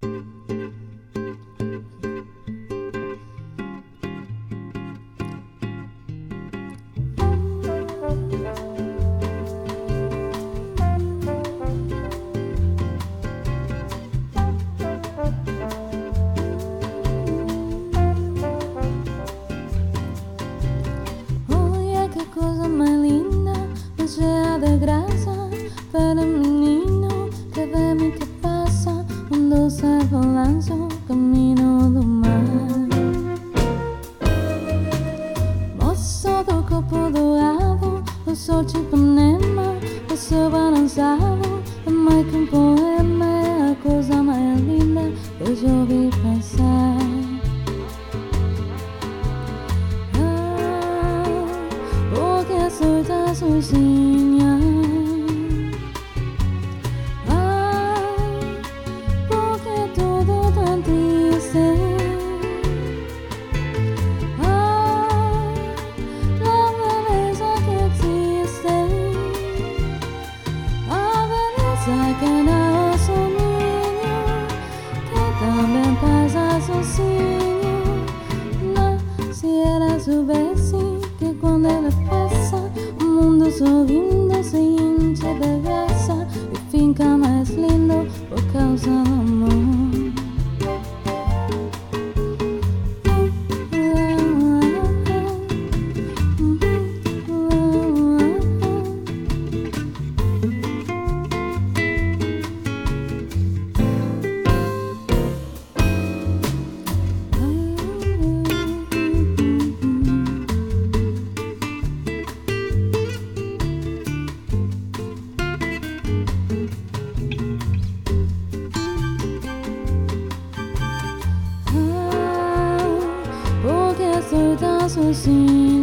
Olha que coisa mais linda, mas cheia de graça para menino que vem e que passa, um doce balanço, caminho do mar. Moço do corpo dourado, o sol de Ipanema, o seu balançado, é mais que um poema, é a coisa mais linda que eu já ouvi passar. Porque sou tão sozinha. Porque tudo tão triste. A beleza que existe, a beleza que dá o soninho, que também passa sozinho. Mas se ela soubesse que quando ela passa, o mundo sorrindo se enche de graça e fica mais lindo por causa do amor. Porque sou tão sozinha.